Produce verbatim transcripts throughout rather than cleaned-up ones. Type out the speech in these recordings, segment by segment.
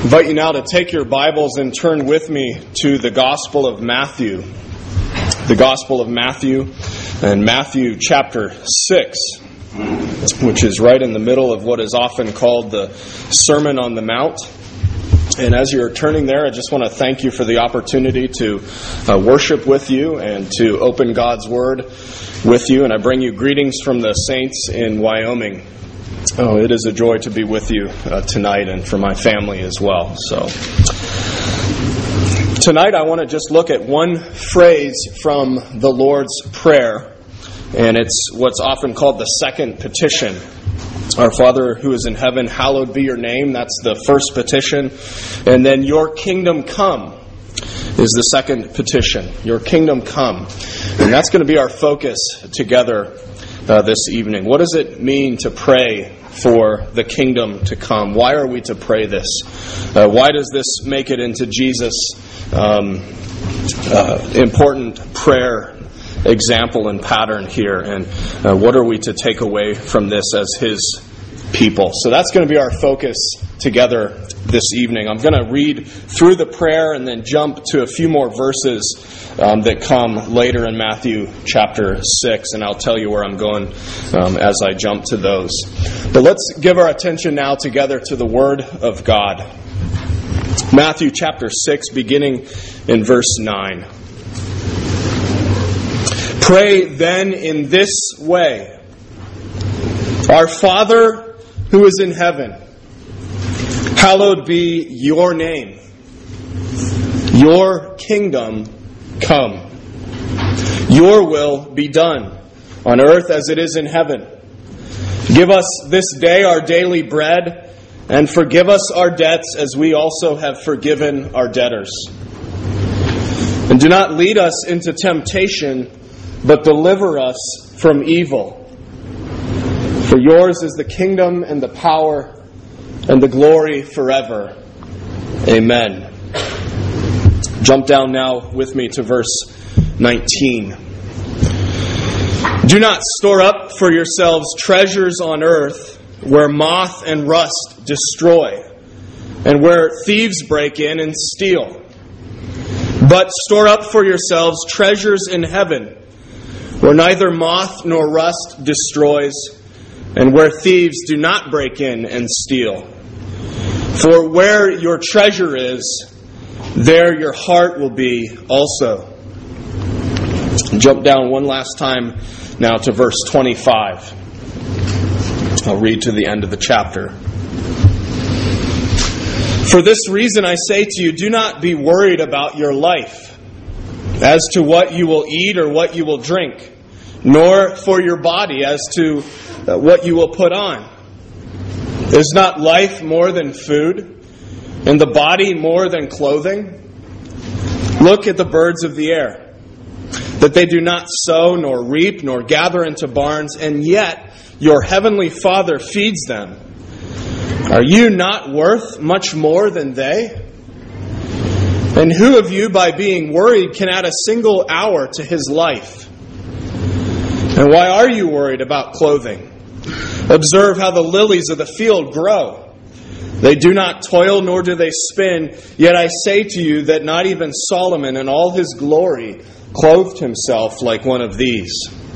I invite you now to take your Bibles and turn with me to the Gospel of Matthew. The Gospel of Matthew and Matthew chapter six, which is right in the middle of what is often called the Sermon on the Mount. And as you're turning there, I just want to thank you for the opportunity to uh, worship with you and to open God's Word with you. And I bring you greetings from the saints in Wyoming. Oh, it is a joy to be with you uh, tonight and for my family as well. So tonight I want to just look at one phrase from the Lord's Prayer, and it's what's often called the second petition. Our Father who is in heaven, hallowed be your name. That's the first petition. And then your kingdom come is the second petition. Your kingdom come. And that's going to be our focus together uh, this evening. What does it mean to pray for the kingdom to come? Why are we to pray this? Uh, why does this make it into Jesus' um, uh, important prayer example and pattern here? And uh, what are we to take away from this as His people? So that's going to be our focus together this evening. I'm going to read through the prayer and then jump to a few more verses um, that come later in Matthew chapter six, and I'll tell you where I'm going um, as I jump to those. But let's give our attention now together to the Word of God. Matthew chapter six, beginning in verse nine. Pray then in this way: Our Father who is in heaven, hallowed be your name. Your kingdom come. Your will be done on earth as it is in heaven. Give us this day our daily bread, and forgive us our debts as we also have forgiven our debtors. And do not lead us into temptation, but deliver us from evil. For yours is the kingdom and the power and the glory forever. Amen. Jump down now with me to verse nineteen. Do not store up for yourselves treasures on earth, where moth and rust destroy, and where thieves break in and steal. But store up for yourselves treasures in heaven, where neither moth nor rust destroys, and where thieves do not break in and steal. For where your treasure is, there your heart will be also. Jump down one last time now to verse twenty-five. I'll read to the end of the chapter. For this reason I say to you, do not be worried about your life, as to what you will eat or what you will drink, nor for your body as to what you will put on. Is not life more than food, and the body more than clothing? Look at the birds of the air, that they do not sow, nor reap, nor gather into barns, and yet your heavenly Father feeds them. Are you not worth much more than they? And who of you, by being worried, can add a single hour to his life? And why are you worried about clothing? Observe how the lilies of the field grow. They do not toil, nor do they spin. Yet I say to you that not even Solomon in all his glory clothed himself like one of these.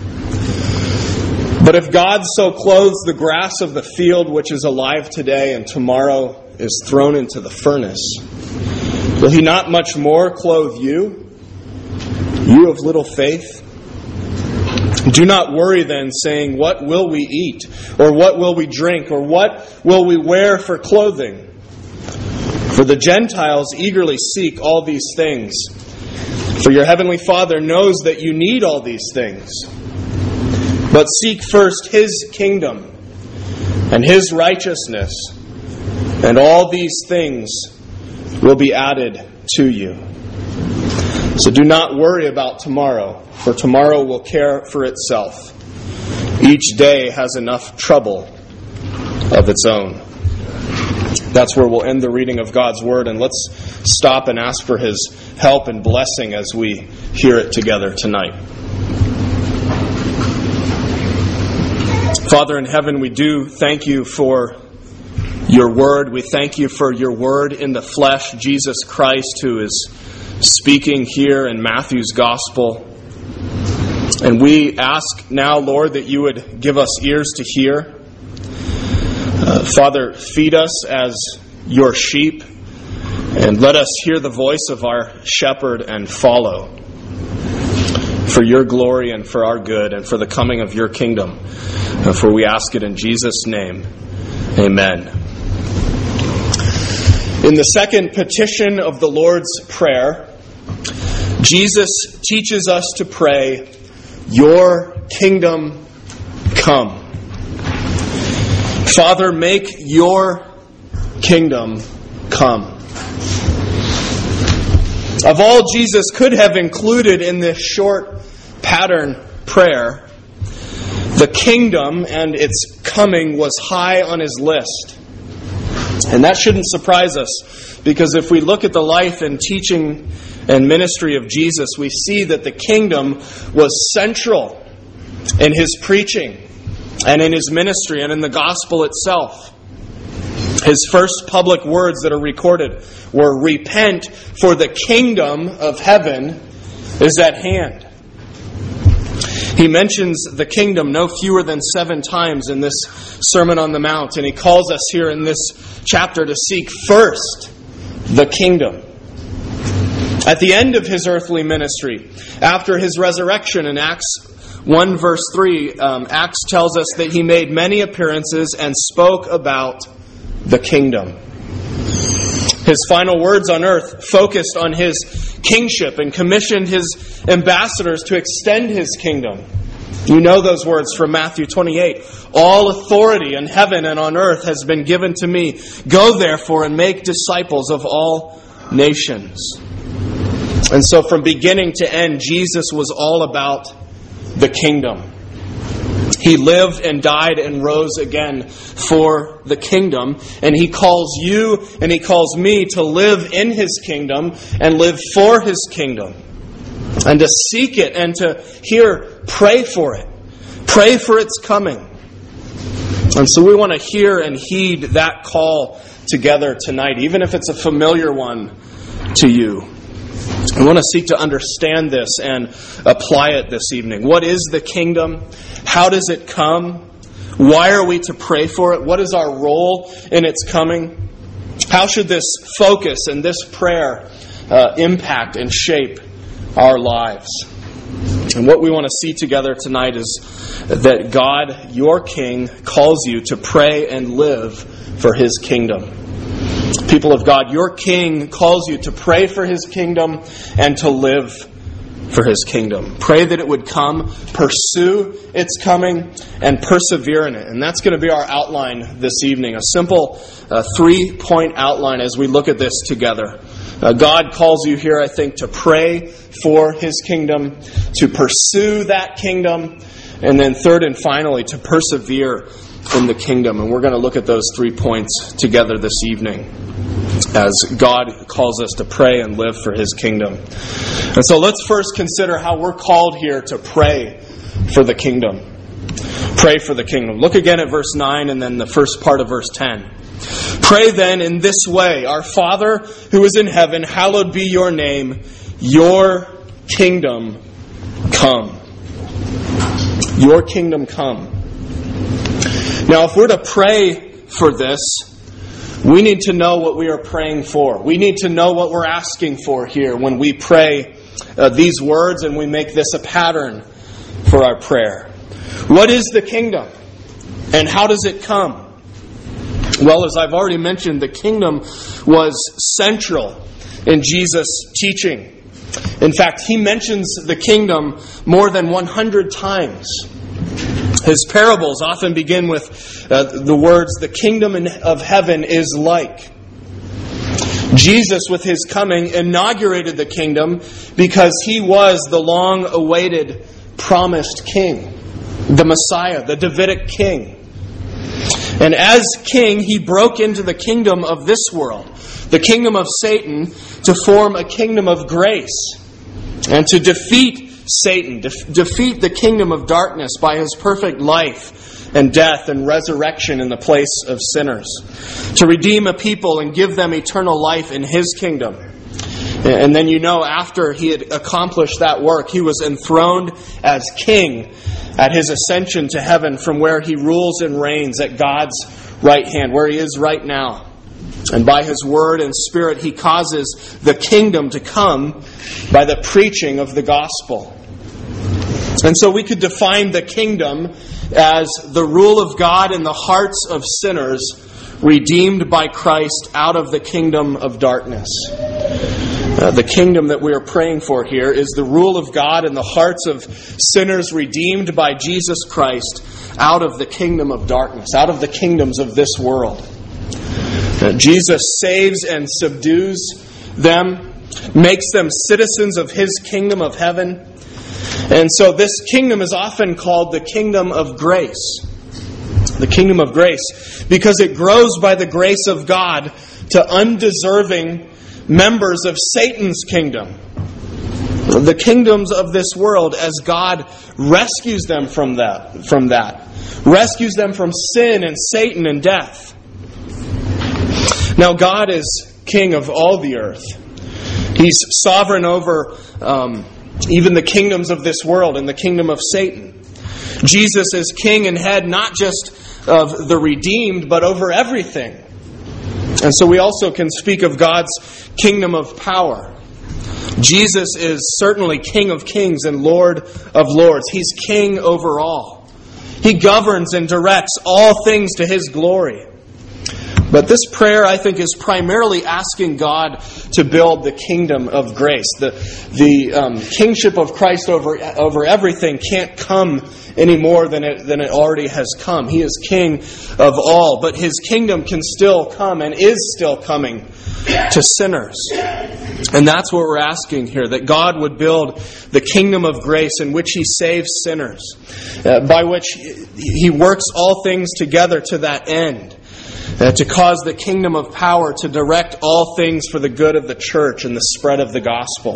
But if God so clothes the grass of the field, which is alive today and tomorrow is thrown into the furnace, will He not much more clothe you, you of little faith? Do not worry then, saying, what will we eat? Or what will we drink? Or what will we wear for clothing? For the Gentiles eagerly seek all these things. For your heavenly Father knows that you need all these things. But seek first His kingdom and His righteousness, and all these things will be added to you. So do not worry about tomorrow, for tomorrow will care for itself. Each day has enough trouble of its own. That's where we'll end the reading of God's Word, and let's stop and ask for His help and blessing as we hear it together tonight. Father in heaven, we do thank you for your word. We thank you for your word in the flesh, Jesus Christ, who is speaking here in Matthew's gospel. And we ask now, Lord, that you would give us ears to hear. Uh, Father, feed us as your sheep, and let us hear the voice of our shepherd and follow, for your glory and for our good and for the coming of your kingdom. And for we ask it in Jesus' name. Amen. In the second petition of the Lord's Prayer, Jesus teaches us to pray, "Your kingdom come." Father, make your kingdom come. Of all Jesus could have included in this short pattern prayer, the kingdom and its coming was high on his list. And that shouldn't surprise us, because if we look at the life and teaching and ministry of Jesus, we see that the kingdom was central in his preaching and in his ministry and in the gospel itself. His first public words that are recorded were, "Repent, for the kingdom of heaven is at hand." He mentions the kingdom no fewer than seven times in this Sermon on the Mount, and he calls us here in this chapter to seek first the kingdom. At the end of his earthly ministry, after his resurrection in Acts one verse three, um, Acts tells us that he made many appearances and spoke about the kingdom. His final words on earth focused on his kingship and commissioned his ambassadors to extend his kingdom. You know those words from Matthew twenty-eight. "All authority in heaven and on earth has been given to me. Go therefore and make disciples of all nations." And so from beginning to end, Jesus was all about the kingdom. He lived and died and rose again for the kingdom. And he calls you and he calls me to live in his kingdom and live for his kingdom. And to seek it and to here pray for it. Pray for its coming. And so we want to hear and heed that call together tonight, even if it's a familiar one to you. I want to seek to understand this and apply it this evening. What is the kingdom? How does it come? Why are we to pray for it? What is our role in its coming? How should this focus and this prayer uh, impact and shape our lives? And what we want to see together tonight is that God, your King, calls you to pray and live for his kingdom. People of God, your King calls you to pray for his kingdom and to live for his kingdom. Pray that it would come, pursue its coming, and persevere in it. And that's going to be our outline this evening. A simple uh, three-point outline as we look at this together. Uh, God calls you here, I think, to pray for his kingdom, to pursue that kingdom, and then third and finally, to persevere in the kingdom. And we're going to look at those three points together this evening as God calls us to pray and live for his kingdom. And so let's first consider how we're called here to pray for the kingdom. Pray for the kingdom. Look again at verse nine and then the first part of verse ten. "Pray then in this way, Our Father who is in heaven, hallowed be your name. Your kingdom come." Your kingdom come. Now, if we're to pray for this, we need to know what we are praying for. We need to know what we're asking for here when we pray uh, these words and we make this a pattern for our prayer. What is the kingdom? And how does it come? Well, as I've already mentioned, the kingdom was central in Jesus' teaching. In fact, he mentions the kingdom more than one hundred times. His parables often begin with uh, the words, "The kingdom of heaven is like." Jesus, with his coming, inaugurated the kingdom because he was the long-awaited promised king, the Messiah, the Davidic king. And as king, he broke into the kingdom of this world, the kingdom of Satan, to form a kingdom of grace and to defeat Satan, de- defeat the kingdom of darkness by his perfect life and death and resurrection in the place of sinners, to redeem a people and give them eternal life in His kingdom. And then you know, after He had accomplished that work, He was enthroned as King at His ascension to heaven, from where He rules and reigns at God's right hand, where He is right now. And by His Word and Spirit, He causes the kingdom to come by the preaching of the gospel. And so we could define the kingdom as the rule of God in the hearts of sinners, redeemed by Christ out of the kingdom of darkness. Uh, the kingdom that we are praying for here is the rule of God in the hearts of sinners redeemed by Jesus Christ out of the kingdom of darkness, out of the kingdoms of this world. Uh, Jesus saves and subdues them, makes them citizens of His kingdom of heaven. And so this kingdom is often called the kingdom of grace. The kingdom of grace, because it grows by the grace of God to undeserving members of Satan's kingdom, the kingdoms of this world, as God rescues them from that, from that, rescues them from sin and Satan and death. Now, God is king of all the earth. He's sovereign over um, even the kingdoms of this world and the kingdom of Satan. Jesus is king and head not just of the redeemed, but over everything. And so we also can speak of God's kingdom of power. Jesus is certainly King of kings and Lord of lords. He's king over all. He governs and directs all things to His glory. But this prayer, I think, is primarily asking God to build the kingdom of grace. The, the um, kingship of Christ over, over everything can't come any more than it, than it already has come. He is king of all, but His kingdom can still come and is still coming to sinners. And that's what we're asking here, that God would build the kingdom of grace in which He saves sinners, uh, by which He works all things together to that end. Uh, to cause the kingdom of power to direct all things for the good of the church and the spread of the gospel.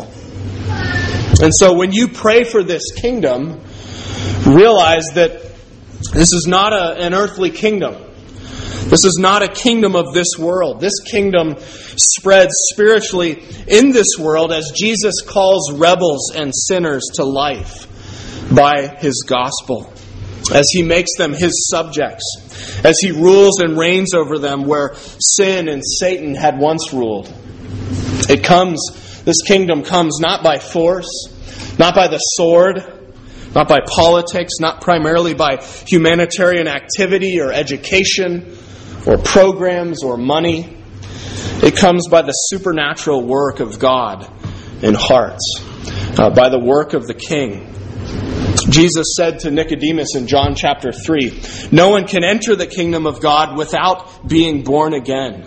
And so when you pray for this kingdom, realize that this is not a, an earthly kingdom. This is not a kingdom of this world. This kingdom spreads spiritually in this world as Jesus calls rebels and sinners to life by His gospel, as He makes them His subjects, as He rules and reigns over them where sin and Satan had once ruled. It comes, this kingdom comes not by force, not by the sword, not by politics, not primarily by humanitarian activity or education or programs or money. It comes by the supernatural work of God in hearts, uh, by the work of the King. Jesus said to Nicodemus in John chapter three, "No one can enter the kingdom of God without being born again."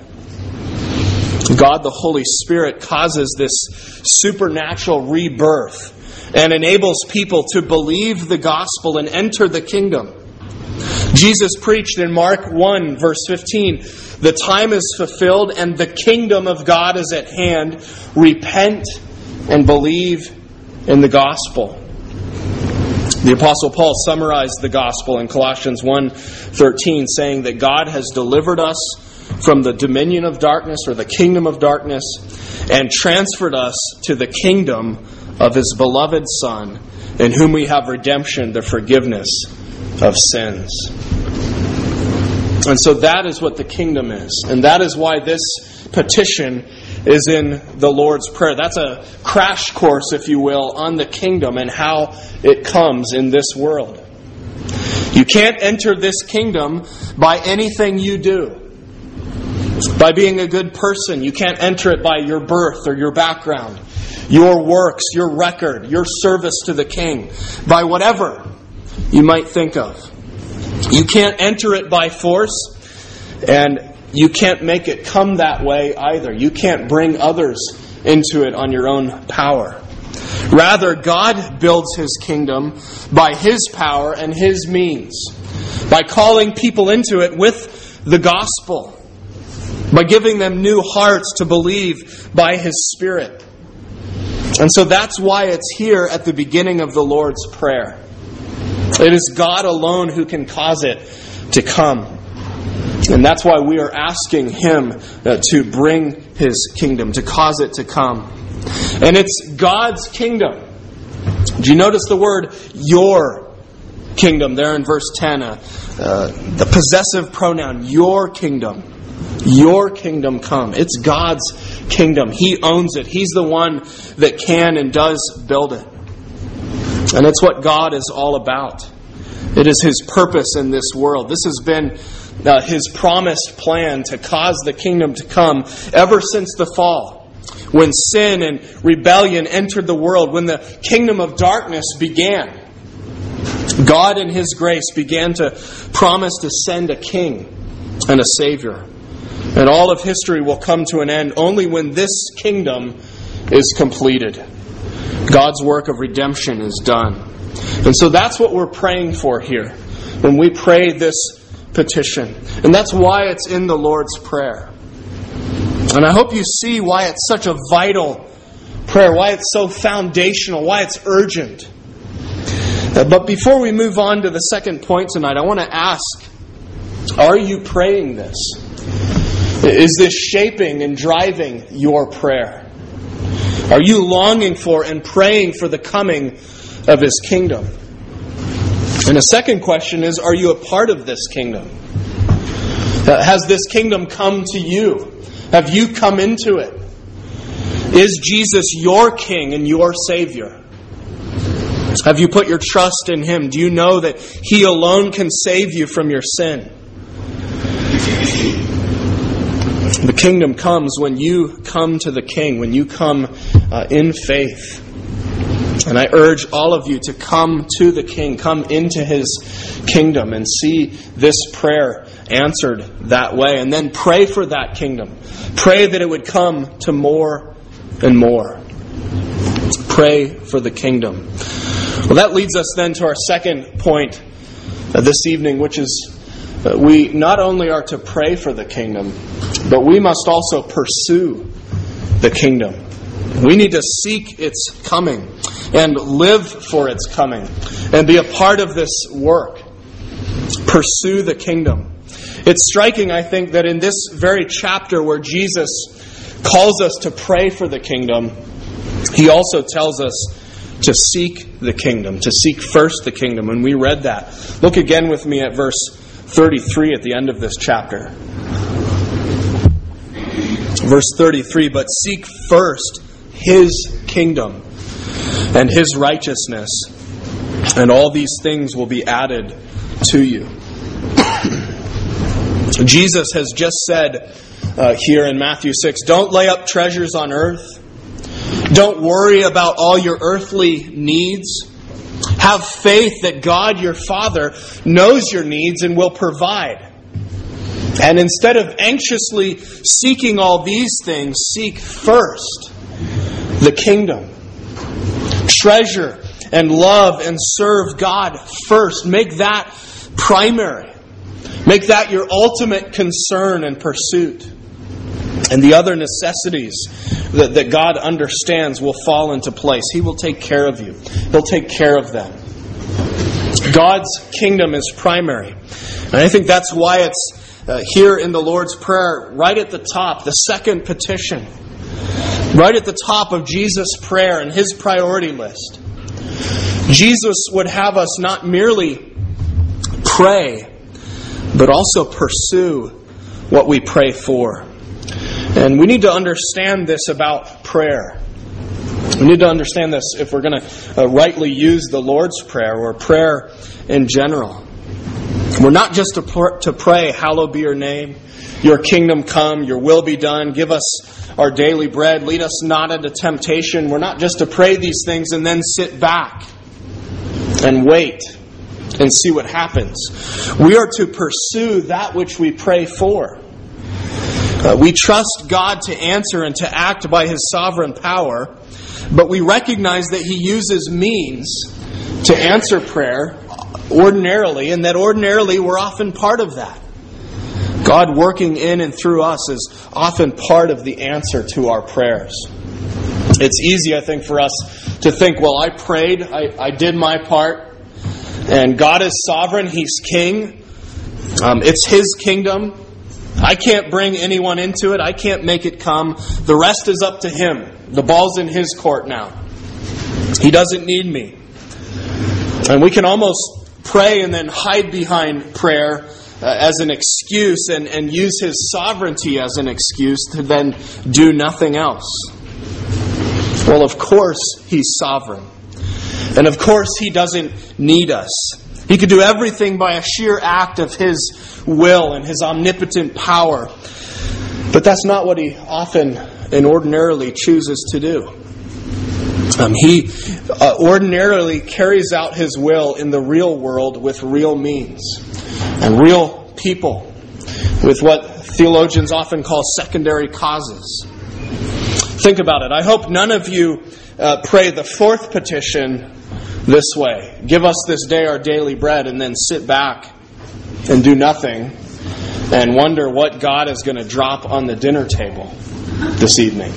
God, the Holy Spirit, causes this supernatural rebirth and enables people to believe the gospel and enter the kingdom. Jesus preached in Mark one, verse fifteen, "The time is fulfilled and the kingdom of God is at hand. Repent and believe in the gospel." The Apostle Paul summarized the gospel in Colossians one thirteen, saying that God has delivered us from the dominion of darkness, or the kingdom of darkness, and transferred us to the kingdom of His beloved Son, in whom we have redemption, the forgiveness of sins. And so that is what the kingdom is. And that is why this petition is in the Lord's Prayer. That's a crash course, if you will, on the kingdom and how it comes in this world. You can't enter this kingdom by anything you do. By being a good person. You can't enter it by your birth or your background, your works, your record, your service to the King, by whatever you might think of. You can't enter it by force, and you can't make it come that way either. You can't bring others into it on your own power. Rather, God builds His kingdom by His power and His means, by calling people into it with the gospel, by giving them new hearts to believe by His Spirit. And so that's why it's here at the beginning of the Lord's Prayer. It is God alone who can cause it to come. And that's why we are asking Him uh, to bring His kingdom, to cause it to come. And it's God's kingdom. Do you notice the word your kingdom there in verse ten? Uh, uh, the possessive pronoun, your kingdom. Your kingdom come. It's God's kingdom. He owns it. He's the one that can and does build it. And it's what God is all about. It is His purpose in this world. This has been uh, His promised plan to cause the kingdom to come ever since the fall. When sin and rebellion entered the world, when the kingdom of darkness began, God in His grace began to promise to send a king and a Savior. And all of history will come to an end only when this kingdom is completed. God's work of redemption is done. And so that's what we're praying for here when we pray this petition. And that's why it's in the Lord's Prayer. And I hope you see why it's such a vital prayer, why it's so foundational, why it's urgent. But before we move on to the second point tonight, I want to ask, are you praying this? Is this shaping and driving your prayer? Are you longing for and praying for the coming of His kingdom? And the second question is, are you a part of this kingdom? Has this kingdom come to you? Have you come into it? Is Jesus your King and your Savior? Have you put your trust in Him? Do you know that He alone can save you from your sin? The kingdom comes when you come to the King, when you come uh, in faith. And I urge all of you to come to the King, come into His kingdom and see this prayer answered that way. And then pray for that kingdom. Pray that it would come to more and more. Pray for the kingdom. Well, that leads us then to our second point uh, this evening, which is uh, we not only are to pray for the kingdom, but we must also pursue the kingdom. We need to seek its coming and live for its coming and be a part of this work. Pursue the kingdom. It's striking, I think, that in this very chapter where Jesus calls us to pray for the kingdom, He also tells us to seek the kingdom, to seek first the kingdom. And we read that. Look again with me at verse thirty-three at the end of this chapter. Verse thirty-three, but seek first His kingdom and His righteousness, and all these things will be added to you. Jesus has just said uh, here in Matthew six, don't lay up treasures on earth. Don't worry about all your earthly needs. Have faith that God, your Father, knows your needs and will provide. And instead of anxiously seeking all these things, seek first the kingdom. Treasure and love and serve God first. Make that primary. Make that your ultimate concern and pursuit. And the other necessities that, that God understands will fall into place. He will take care of you. He'll take care of them. God's kingdom is primary. And I think that's why it's uh, here in the Lord's Prayer, right at the top, the second petition. Right at the top of Jesus' prayer and His priority list. Jesus would have us not merely pray, but also pursue what we pray for. And we need to understand this about prayer. We need to understand this if we're going to uh, rightly use the Lord's Prayer or prayer in general. We're not just to, pr- to pray, hallowed be your name, your kingdom come, your will be done, give us our daily bread, lead us not into temptation. We're not just to pray these things and then sit back and wait and see what happens. We are to pursue that which we pray for. Uh, we trust God to answer and to act by His sovereign power, but we recognize that He uses means to answer prayer ordinarily, and that ordinarily we're often part of that. God working in and through us is often part of the answer to our prayers. It's easy, I think, for us to think, well, I prayed, I, I did my part, And God is sovereign. He's king. Um, it's His kingdom. I can't bring anyone into it. I can't make it come. The rest is up to Him. The ball's in His court now. He doesn't need me. And we can almost pray and then hide behind prayer uh, as an excuse and, and use His sovereignty as an excuse to then do nothing else. Well, of course, He's sovereign. And of course, He doesn't need us. He could do everything by a sheer act of His will and His omnipotent power. But that's not what He often and ordinarily chooses to do. Um, he uh, ordinarily carries out His will in the real world with real means and real people, with what theologians often call secondary causes. Think about it. I hope none of you uh, pray the fourth petition this way. Give us this day our daily bread, and then sit back and do nothing and wonder what God is going to drop on the dinner table this evening.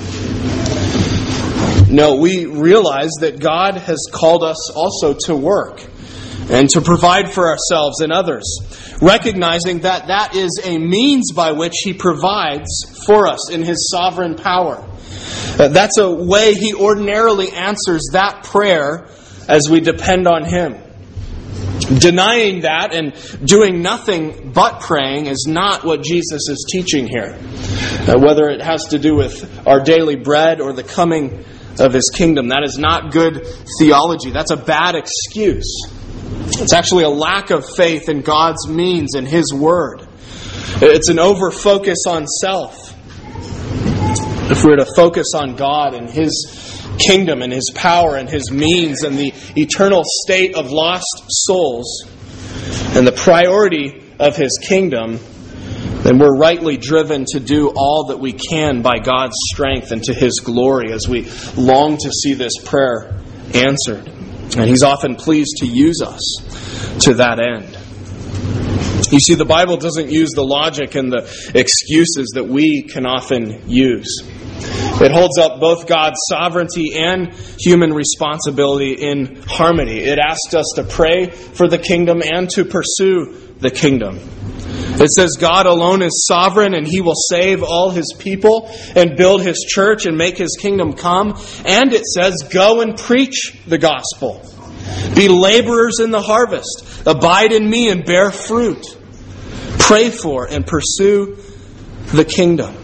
No, we realize that God has called us also to work and to provide for ourselves and others, recognizing that that is a means by which He provides for us in His sovereign power. That's a way He ordinarily answers that prayer as we depend on Him. Denying that and doing nothing but praying is not what Jesus is teaching here. Uh, whether it has to do with our daily bread or the coming of His kingdom, that is not good theology. That's a bad excuse. It's actually a lack of faith in God's means and His Word. It's an over-focus on self. If we were to focus on God and His kingdom and His power and His means and the eternal state of lost souls and the priority of His kingdom, then we're rightly driven to do all that we can by God's strength and to His glory as we long to see this prayer answered. And He's often pleased to use us to that end. You see, the Bible doesn't use the logic and the excuses that we can often use. It holds up both God's sovereignty and human responsibility in harmony. It asks us to pray for the kingdom and to pursue the kingdom. It says God alone is sovereign and He will save all His people and build His church and make His kingdom come. And it says, go and preach the gospel. Be laborers in the harvest. Abide in me and bear fruit. Pray for and pursue the kingdom.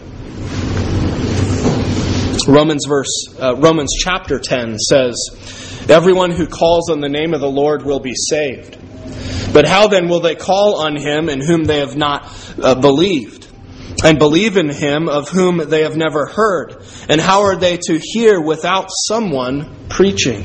Romans verse uh, Romans chapter ten says, everyone who calls on the name of the Lord will be saved. But how then will they call on Him in whom they have not uh, believed? And believe in Him of whom they have never heard? And how are they to hear without someone preaching?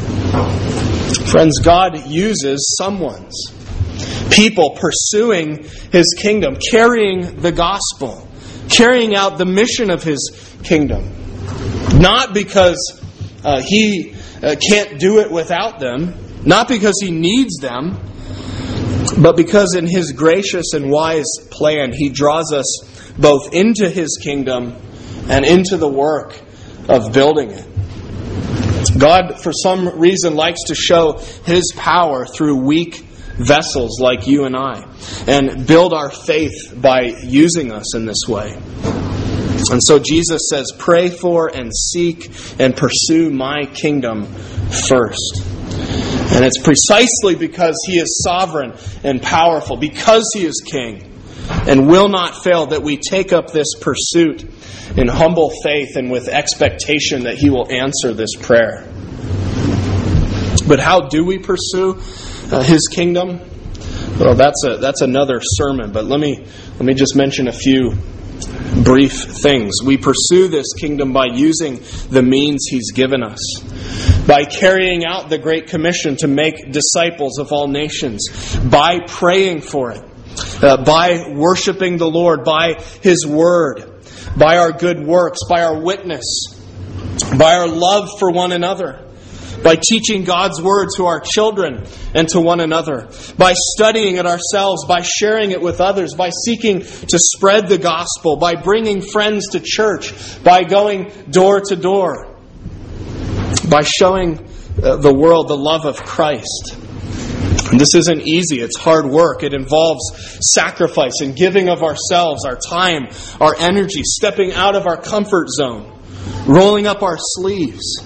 Friends, God uses someone's. People pursuing His kingdom, carrying the gospel, carrying out the mission of His kingdom. Not because uh, He uh, can't do it without them, not because He needs them, but because in His gracious and wise plan, He draws us both into His kingdom and into the work of building it. God, for some reason, likes to show His power through weak vessels like you and I, and build our faith by using us in this way. And so Jesus says, pray for and seek and pursue my kingdom first. And it's precisely because He is sovereign and powerful, because He is King and will not fail, that we take up this pursuit in humble faith and with expectation that He will answer this prayer. But how do we pursue uh, His kingdom? Well, that's a that's another sermon. But let me let me just mention a few brief things. We pursue this kingdom by using the means He's given us, by carrying out the Great Commission to make disciples of all nations, by praying for it, uh, by worshiping the Lord, by His Word, by our good works, by our witness, by our love for one another, by teaching God's Word to our children and to one another, by studying it ourselves, by sharing it with others, by seeking to spread the gospel, by bringing friends to church, by going door to door, by showing the world the love of Christ. And this isn't easy. It's hard work. It involves sacrifice and giving of ourselves, our time, our energy, stepping out of our comfort zone, rolling up our sleeves.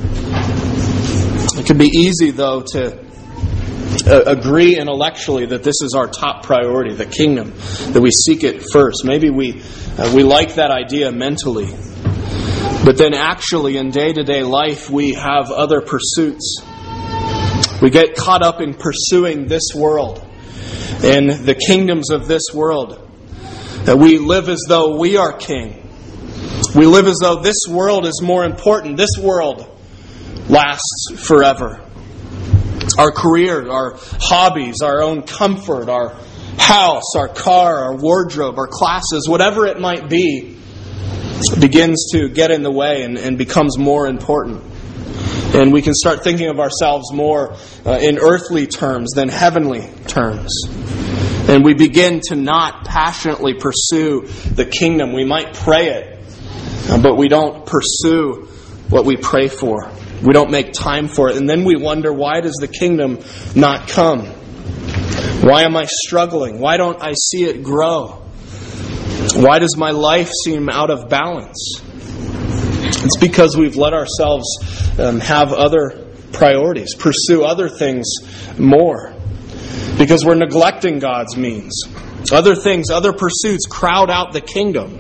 It can be easy, though, to uh, agree intellectually that this is our top priority, the kingdom, that we seek it first. Maybe we uh, we like that idea mentally. But then actually in day-to-day life we have other pursuits. We get caught up in pursuing this world and the kingdoms of this world. That we live as though we are king. We live as though this world is more important. This world lasts forever. Our career, our hobbies, our own comfort, our house, our car, our wardrobe, our classes, whatever it might be, begins to get in the way and, and becomes more important. And we can start thinking of ourselves more uh, in earthly terms than heavenly terms. And we begin to not passionately pursue the kingdom. We might pray it, uh, but we don't pursue what we pray for. We don't make time for it. And then we wonder, why does the kingdom not come? Why am I struggling? Why don't I see it grow? Why does my life seem out of balance? It's because we've let ourselves um, have other priorities, pursue other things more. Because we're neglecting God's means. Other things, other pursuits crowd out the kingdom.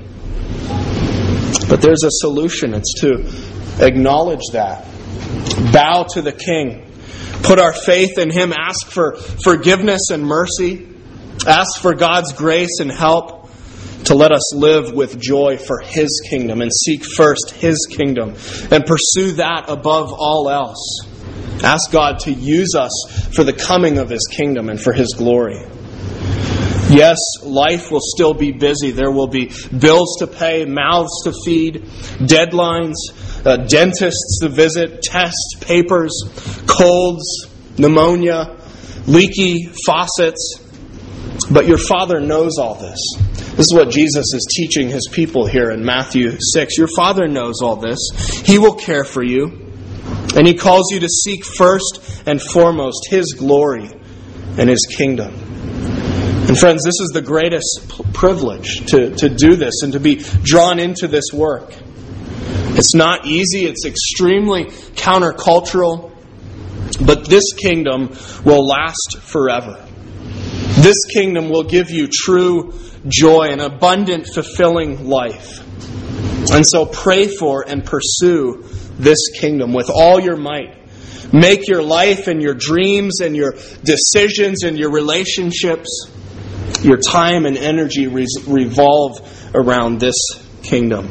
But there's a solution. It's to acknowledge that. Bow to the King. Put our faith in Him. Ask for forgiveness and mercy. Ask for God's grace and help to let us live with joy for His kingdom and seek first His kingdom and pursue that above all else. Ask God to use us for the coming of His kingdom and for His glory. Yes, life will still be busy. There will be bills to pay, mouths to feed, deadlines, uh, dentists to visit, tests, papers, colds, pneumonia, leaky faucets. But your Father knows all this. This is what Jesus is teaching His people here in Matthew six. Your Father knows all this. He will care for you. And He calls you to seek first and foremost His glory and His kingdom. And friends, this is the greatest privilege to, to do this and to be drawn into this work. It's not easy. It's extremely countercultural. But this kingdom will last forever. This kingdom will give you true joy and abundant, fulfilling life. And so pray for and pursue this kingdom with all your might. Make your life and your dreams and your decisions and your relationships, your time and energy revolve around this kingdom.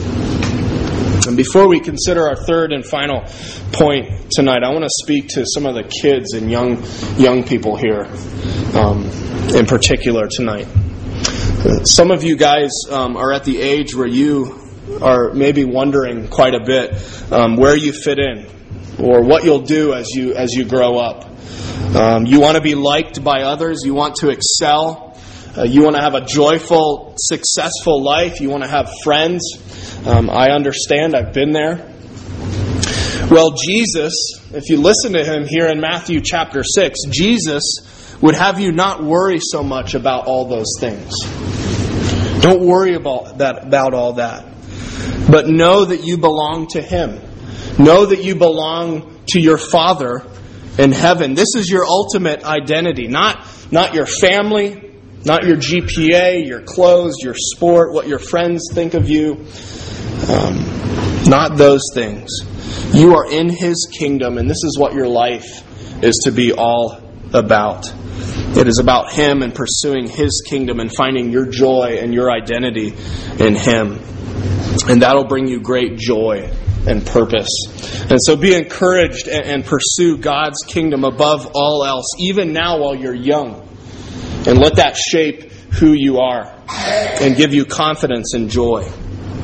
And before we consider our third and final point tonight, I want to speak to some of the kids and young young people here um, in particular tonight. Some of you guys um, are at the age where you are maybe wondering quite a bit um, where you fit in or what you'll do as you as you grow up. Um, you want to be liked by others. You want to excel. Uh, you want to have a joyful, successful life. You want to have friends. Um, I understand. I've been there. Well, Jesus, if you listen to Him here in Matthew chapter six, Jesus would have you not worry so much about all those things. Don't worry about that, about all that. But know that you belong to Him. Know that you belong to your Father in heaven. This is your ultimate identity. Not, not your family, not your G P A, your clothes, your sport, what your friends think of you. Um, not those things. You are in His kingdom, and this is what your life is to be all about. It is about Him and pursuing His kingdom and finding your joy and your identity in Him. And that'll bring you great joy and purpose. And so be encouraged and pursue God's kingdom above all else, even now while you're young. And let that shape who you are and give you confidence and joy.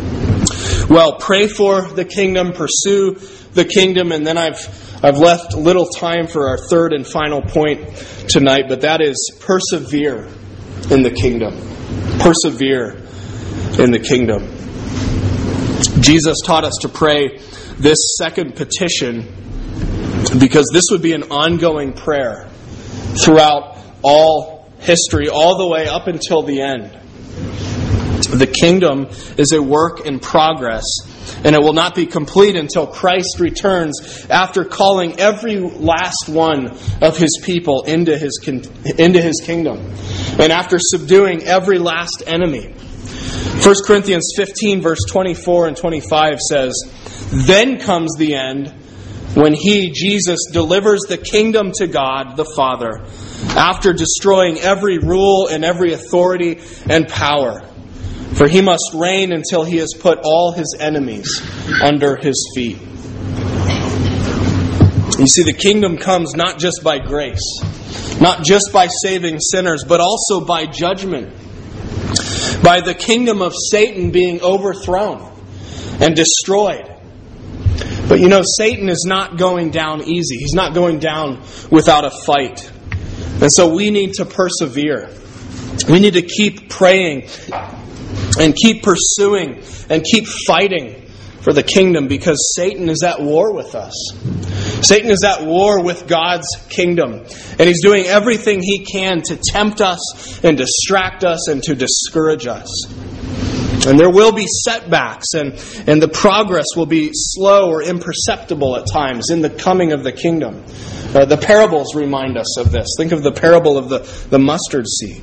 Well, pray for the kingdom, pursue the kingdom, and then I've I've left little time for our third and final point tonight, but that is persevere in the kingdom. Persevere in the kingdom. Jesus taught us to pray this second petition because this would be an ongoing prayer throughout all history, all the way up until the end. The kingdom is a work in progress, and it will not be complete until Christ returns after calling every last one of His people into His, into His kingdom, and after subduing every last enemy. First Corinthians fifteen, verse twenty-four and twenty-five says, "Then comes the end, when He, Jesus, delivers the kingdom to God the Father, after destroying every rule and every authority and power. For He must reign until He has put all His enemies under His feet." You see, the kingdom comes not just by grace, not just by saving sinners, but also by judgment. By the kingdom of Satan being overthrown and destroyed. But you know, Satan is not going down easy. He's not going down without a fight. And so we need to persevere. We need to keep praying and keep pursuing and keep fighting for the kingdom, because Satan is at war with us. Satan is at war with God's kingdom. And he's doing everything he can to tempt us and distract us and to discourage us. And there will be setbacks, and, and the progress will be slow or imperceptible at times in the coming of the kingdom. Uh, the parables remind us of this. Think of the parable of the, the mustard seed.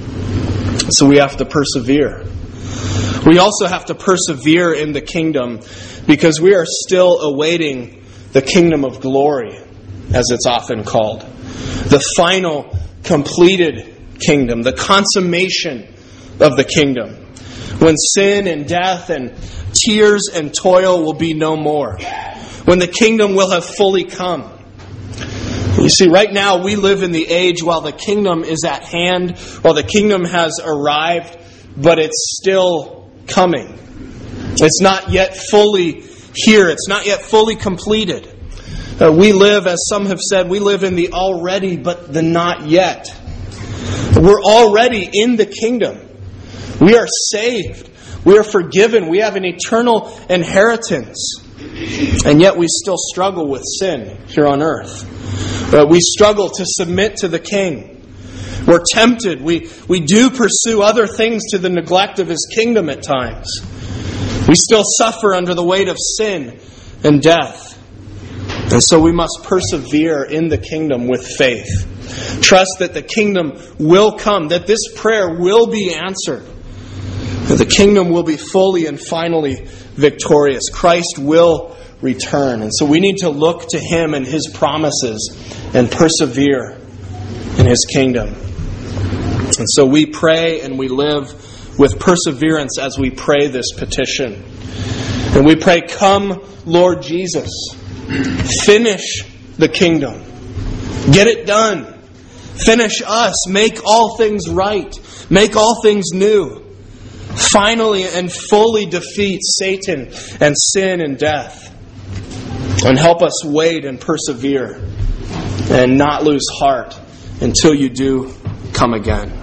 So we have to persevere. We also have to persevere in the kingdom because we are still awaiting the kingdom of glory, as it's often called. The final, completed kingdom, the consummation of the kingdom, when sin and death and tears and toil will be no more, when the kingdom will have fully come. You see, right now we live in the age while the kingdom is at hand, while the kingdom has arrived, but it's still coming. It's not yet fully here. It's not yet fully completed. Uh, we live, as some have said, we live in the already but the not yet. We're already in the kingdom. We are saved. We are forgiven. We have an eternal inheritance. And yet we still struggle with sin here on earth. Uh, we struggle to submit to the King. We're tempted. We, we do pursue other things to the neglect of His kingdom at times. We still suffer under the weight of sin and death. And so we must persevere in the kingdom with faith. Trust that the kingdom will come, that this prayer will be answered. That the kingdom will be fully and finally victorious. Christ will return. And so we need to look to Him and His promises and persevere in His kingdom. And so we pray and we live with perseverance as we pray this petition. And we pray, "Come, Lord Jesus, finish the kingdom. Get it done. Finish us. Make all things right. Make all things new. Finally and fully defeat Satan and sin and death. And help us wait and persevere and not lose heart until you do come again."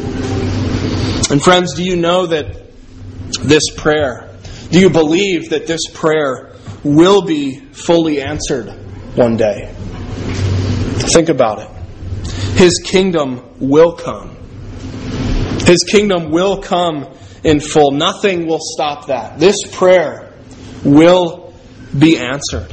And friends, do you know that this prayer, do you believe that this prayer will be fully answered one day? Think about it. His kingdom will come. His kingdom will come in full. Nothing will stop that. This prayer will be answered.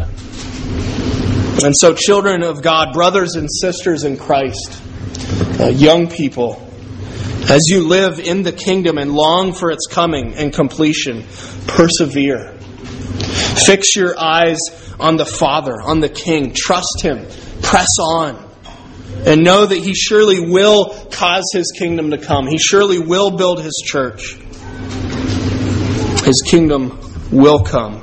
And so, children of God, brothers and sisters in Christ, uh, young people, as you live in the kingdom and long for its coming and completion, persevere. Fix your eyes on the Father, on the King. Trust Him. Press on. And know that He surely will cause His kingdom to come. He surely will build His church. His kingdom will come.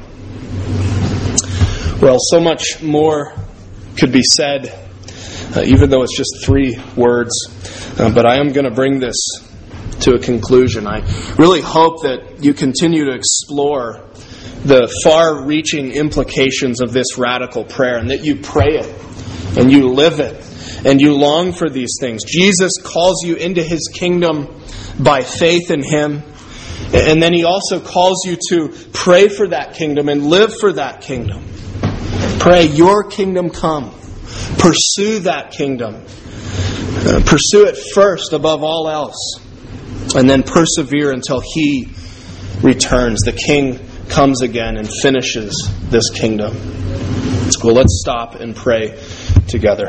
Well, so much more could be said, uh, even though it's just three words. Uh, but I am going to bring this to a conclusion. I really hope that you continue to explore the far-reaching implications of this radical prayer, and that you pray it, and you live it, and you long for these things. Jesus calls you into His kingdom by faith in Him, and then He also calls you to pray for that kingdom and live for that kingdom. Pray, "Your kingdom come." Pursue that kingdom. Uh, pursue it first above all else, and then persevere until He returns. The King comes again and finishes this kingdom. Well, let's stop and pray together.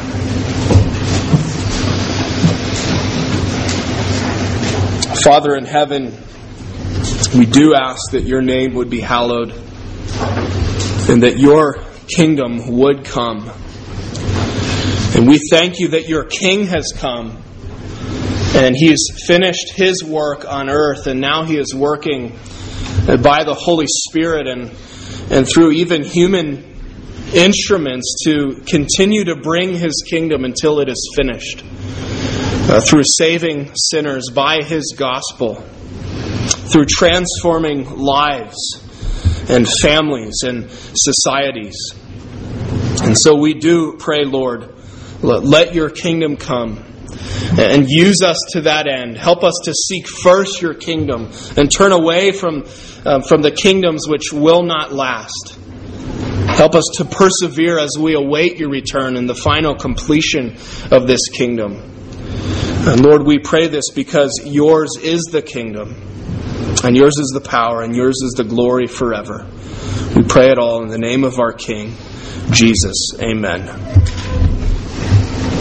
Father in heaven, we do ask that Your name would be hallowed and that Your kingdom would come. And we thank You that Your King has come and He has finished His work on earth, and now He is working by the Holy Spirit and, and through even human instruments to continue to bring His kingdom until it is finished. Uh, through saving sinners by His gospel, through transforming lives and families and societies. And so we do pray, Lord, let Your kingdom come and use us to that end. Help us to seek first Your kingdom and turn away from, uh, from the kingdoms which will not last. Help us to persevere as we await Your return and the final completion of this kingdom. And Lord, we pray this because Yours is the kingdom, and Yours is the power, and Yours is the glory forever. We pray it all in the name of our King, Jesus. Amen.